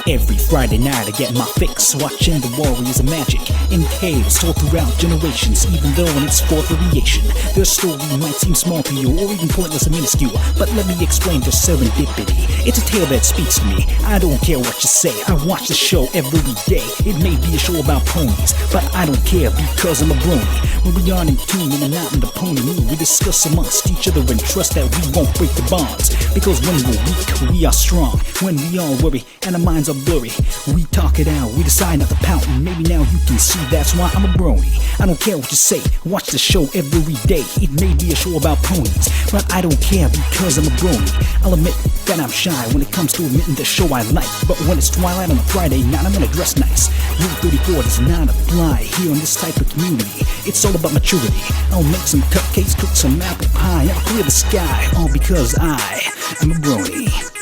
Every Friday night I get my fix, watching the warriors of magic in tales told throughout generations. Even though in its fourth variation, their story might seem small to you or even pointless and minuscule, but let me explain their serendipity. It's a tale that speaks to me. I don't care what you say, I watch the show every day. It may be a show about ponies, but I don't care because I'm a brony. When we are in tune and out in the pony mood, we discuss amongst each other and trust that we won't break the bonds. Because when we're weak, we are strong. When we all worry and our minds are blurry, we talk it out, we decide not to pout, and maybe now you can see that's why I'm a brony. I don't care what you say, watch the show every day. It may be a show about ponies, but I don't care because I'm a brony. I'll admit that I'm shy when it comes to admitting the show I like, but when it's twilight on a Friday night, I'm gonna dress nice. Rule 34 does not apply here in this type of community. It's all about maturity. I'll make some cupcakes, cook some apple pie, I'll clear the sky, all because I am a brony.